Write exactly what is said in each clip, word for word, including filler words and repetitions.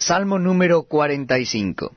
Salmo número cuarenta y cinco.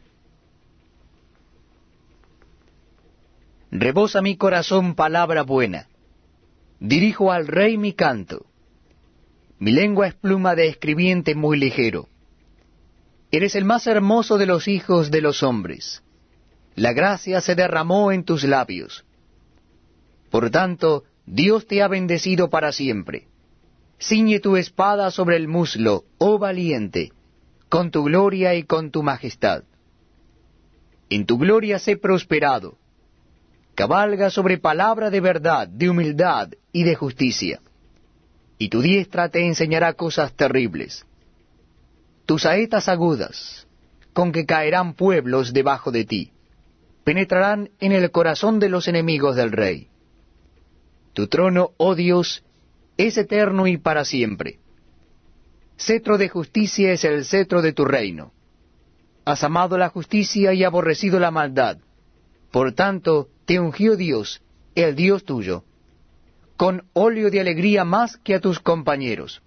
Rebosa mi corazón palabra buena, dirijo al Rey mi canto. Mi lengua es pluma de escribiente muy ligero. Eres el más hermoso de los hijos de los hombres. La gracia se derramó en tus labios. Por tanto, Dios te ha bendecido para siempre. Ciñe tu espada sobre el muslo, oh valiente, con tu gloria y con tu majestad. En tu gloria sé prosperado. Cabalga sobre palabra de verdad, de humildad y de justicia. Y tu diestra te enseñará cosas terribles. Tus saetas agudas, con que caerán pueblos debajo de ti, penetrarán en el corazón de los enemigos del rey. Tu trono, oh Dios, es eterno y para siempre. Cetro de justicia es el cetro de tu reino. Has amado la justicia y aborrecido la maldad. Por tanto, te ungió Dios, el Dios tuyo, con óleo de alegría más que a tus compañeros.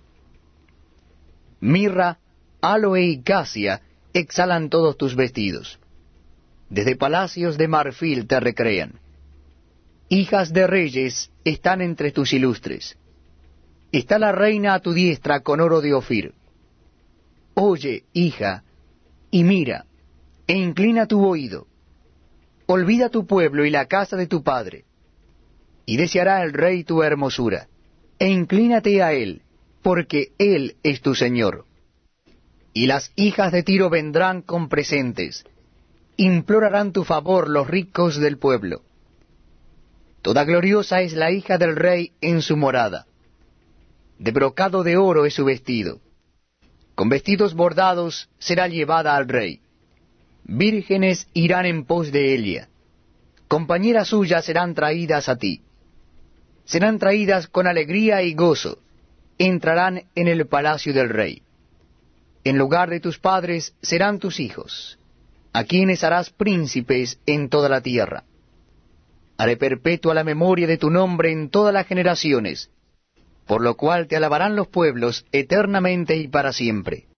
Mirra, aloe y casia exhalan todos tus vestidos. Desde palacios de marfil te recrean. Hijas de reyes están entre tus ilustres. Está la reina a tu diestra con oro de Ofir. Oye, hija, y mira, e inclina tu oído. Olvida tu pueblo y la casa de tu padre. Y deseará el rey tu hermosura, e inclínate a él, porque él es tu Señor. Y las hijas de Tiro vendrán con presentes, implorarán tu favor los ricos del pueblo. Toda gloriosa es la hija del rey en su morada. De brocado de oro es su vestido. Con vestidos bordados será llevada al rey. Vírgenes irán en pos de ella. Compañeras suyas serán traídas a ti. Serán traídas con alegría y gozo. Entrarán en el palacio del rey. En lugar de tus padres serán tus hijos, a quienes harás príncipes en toda la tierra. Haré perpetua la memoria de tu nombre en todas las generaciones, por lo cual te alabarán los pueblos eternamente y para siempre.